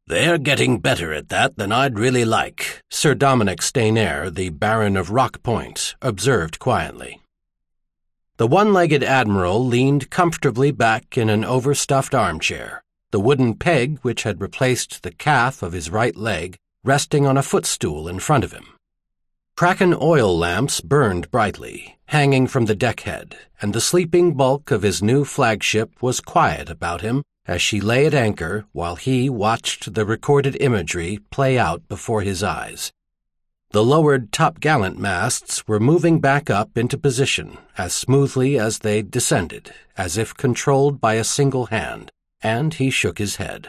"They're getting better at that than I'd really like," Sir Dominic Staynair, the Baron of Rock Point, observed quietly. The one-legged admiral leaned comfortably back in an overstuffed armchair, the wooden peg which had replaced the calf of his right leg resting on a footstool in front of him. Kraken oil lamps burned brightly, hanging from the deckhead, and the sleeping bulk of his new flagship was quiet about him as she lay at anchor while he watched the recorded imagery play out before his eyes. The lowered topgallant masts were moving back up into position as smoothly as they descended, as if controlled by a single hand, and he shook his head.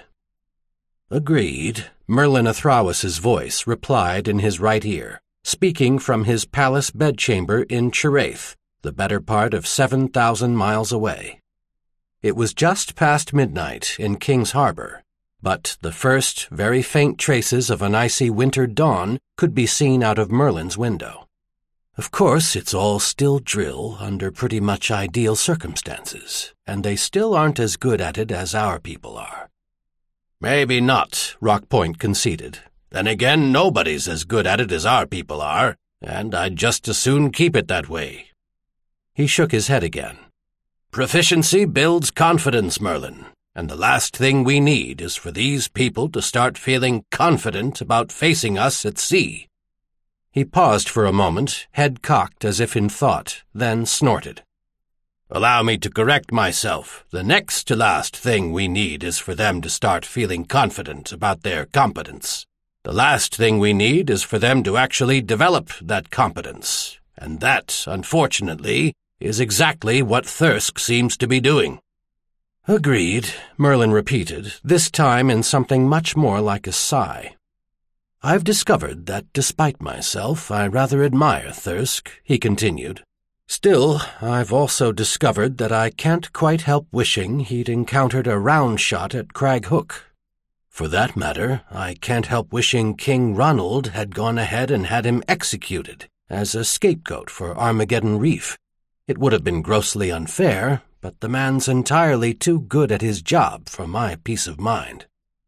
"Agreed," Merlin Athrawas's voice replied in his right ear, speaking from his palace bedchamber in Chiraith, the better part of 7,000 miles away. It was just past midnight in King's Harbor, but the first, very faint traces of an icy winter dawn could be seen out of Merlin's window. "Of course, it's all still drill under pretty much ideal circumstances, and they still aren't as good at it as our people are." "Maybe not," Rock Point conceded. "Then again, nobody's as good at it as our people are, and I'd just as soon keep it that way." He shook his head again. "Proficiency builds confidence, Merlin, and the last thing we need is for these people to start feeling confident about facing us at sea." He paused for a moment, head cocked as if in thought, then snorted. "Allow me to correct myself. The next to last thing we need is for them to start feeling confident about their competence. The last thing we need is for them to actually develop that competence, and that, unfortunately, is exactly what Thirsk seems to be doing." "Agreed," Merlin repeated, this time in something much more like a sigh. "I've discovered that, despite myself, I rather admire Thirsk," he continued. "Still, I've also discovered that I can't quite help wishing he'd encountered a round shot at Crag Hook. For that matter, I can't help wishing King Ronald had gone ahead and had him executed as a scapegoat for Armageddon Reef. It would have been grossly unfair, but the man's entirely too good at his job for my peace of mind."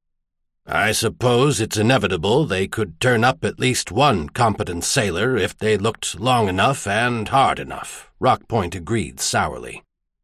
"I suppose it's inevitable they could turn up at least one competent sailor if they looked long enough and hard enough," Rock Point agreed sourly.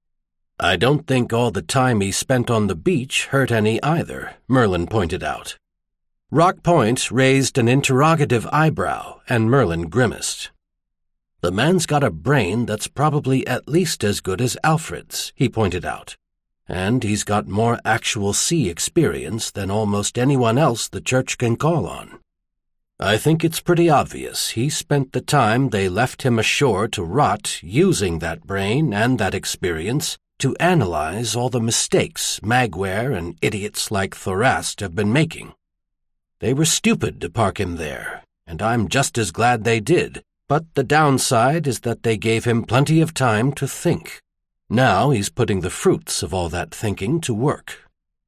"I don't think all the time he spent on the beach hurt any either," Merlin pointed out. Rock Point raised an interrogative eyebrow, and Merlin grimaced. "The man's got a brain that's probably at least as good as Alfred's," he pointed out. "And he's got more actual sea experience than almost anyone else the Church can call on. I think it's pretty obvious he spent the time they left him ashore to rot using that brain and that experience to analyze all the mistakes Magware and idiots like Thorast have been making. They were stupid to park him there, and I'm just as glad they did, but the downside is that they gave him plenty of time to think. Now he's putting the fruits of all that thinking to work."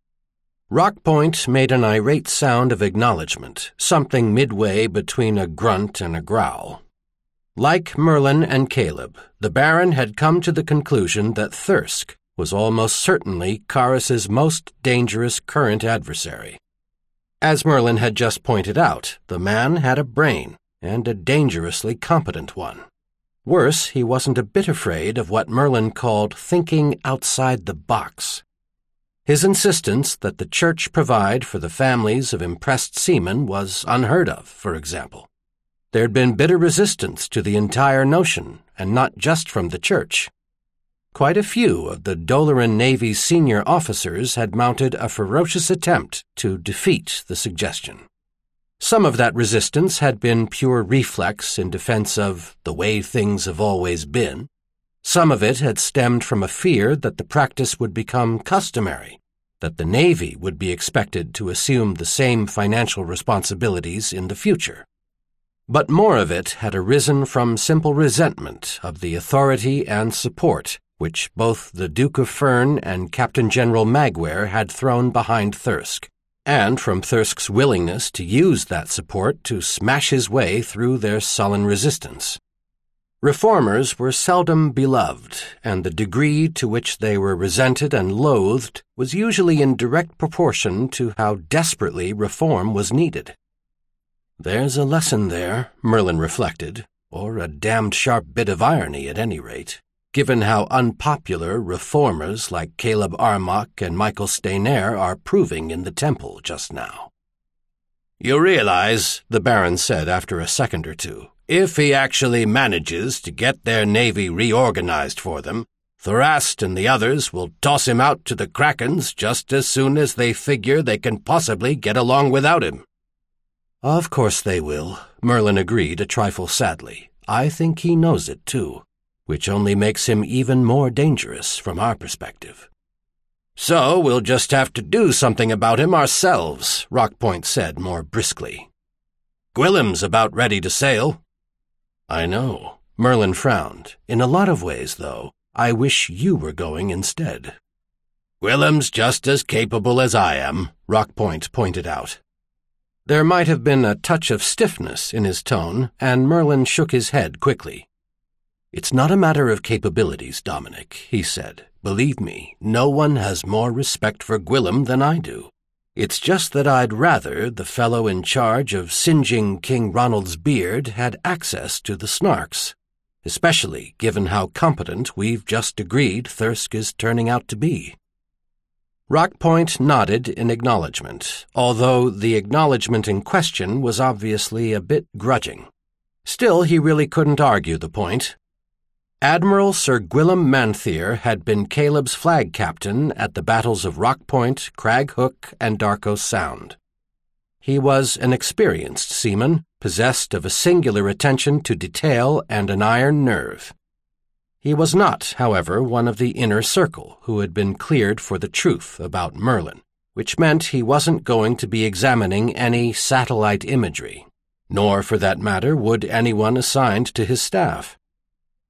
Rock Point made an irate sound of acknowledgement, something midway between a grunt and a growl. Like Merlin and Caleb, the Baron had come to the conclusion that Thirsk was almost certainly Karis's most dangerous current adversary. As Merlin had just pointed out, the man had a brain, and a dangerously competent one. Worse, he wasn't a bit afraid of what Merlin called thinking outside the box. His insistence that the Church provide for the families of impressed seamen was unheard of, for example. There'd been bitter resistance to the entire notion, and not just from the Church. Quite a few of the Doloran Navy's senior officers had mounted a ferocious attempt to defeat the suggestion. Some of that resistance had been pure reflex in defense of the way things have always been. Some of it had stemmed from a fear that the practice would become customary, that the Navy would be expected to assume the same financial responsibilities in the future. But more of it had arisen from simple resentment of the authority and support which both the Duke of Fern and Captain General Magware had thrown behind Thirsk, and from Thirsk's willingness to use that support to smash his way through their sullen resistance. Reformers were seldom beloved, and the degree to which they were resented and loathed was usually in direct proportion to how desperately reform was needed. There's a lesson there, Merlin reflected, or a damned sharp bit of irony at any rate, given how unpopular reformers like Caleb Armach and Michael Stainer are proving in the temple just now. "You realize," the Baron said after a second or two, "if he actually manages to get their navy reorganized for them, Thorast and the others will toss him out to the Krakens just as soon as they figure they can possibly get along without him." "Of course they will," Merlin agreed a trifle sadly. "I think he knows it, too, which only makes him even more dangerous from our perspective." "So we'll just have to do something about him ourselves," Rockpoint said more briskly. "Gwillim's about ready to sail." "I know," Merlin frowned. "In a lot of ways, though, I wish you were going instead." "Gwillim's just as capable as I am," Rockpoint pointed out. There might have been a touch of stiffness in his tone, and Merlin shook his head quickly. "It's not a matter of capabilities, Dominic," he said. "Believe me, no one has more respect for Gwillim than I do. It's just that I'd rather the fellow in charge of singeing King Ronald's beard had access to the Snarks, especially given how competent we've just agreed Thirsk is turning out to be." Rockpoint nodded in acknowledgement, although the acknowledgement in question was obviously a bit grudging. Still, he really couldn't argue the point. Admiral Sir Gwillim Manthier had been Caleb's flag captain at the battles of Rock Point, Crag Hook, and Darko Sound. He was an experienced seaman, possessed of a singular attention to detail and an iron nerve. He was not, however, one of the inner circle who had been cleared for the truth about Merlin, which meant he wasn't going to be examining any satellite imagery, nor, for that matter, would anyone assigned to his staff.